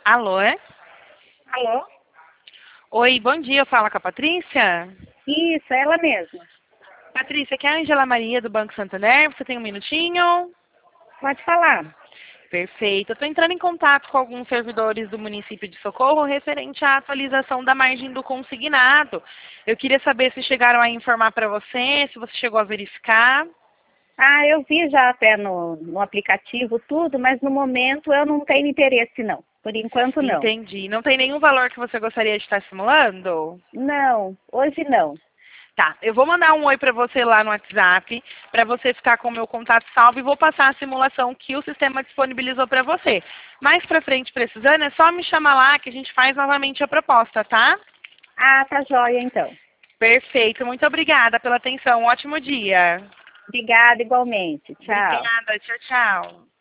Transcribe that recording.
Alô, é? Alô? Oi, bom dia, fala com a Patrícia? Isso, ela mesma. Patrícia, aqui é a Angela Maria do Banco Santander, você tem um minutinho? Pode falar. Perfeito. Eu estou entrando em contato com alguns servidores do município de Socorro referente à atualização da margem do consignado. Eu queria saber se chegaram a informar para você, se você chegou a verificar. Ah, eu vi já até no aplicativo tudo, mas no momento eu não tenho interesse não. Por enquanto não. Entendi. Não tem nenhum valor que você gostaria de estar simulando? Não, hoje não. Tá, eu vou mandar um oi para você lá no WhatsApp, para você ficar com o meu contato salvo e vou passar a simulação que o sistema disponibilizou para você. Mais para frente, precisando, é só me chamar lá que a gente faz novamente a proposta, tá? Ah, tá joia então. Perfeito, muito obrigada pela atenção. Um ótimo dia. Obrigada igualmente. Tchau. Obrigada, tchau, tchau.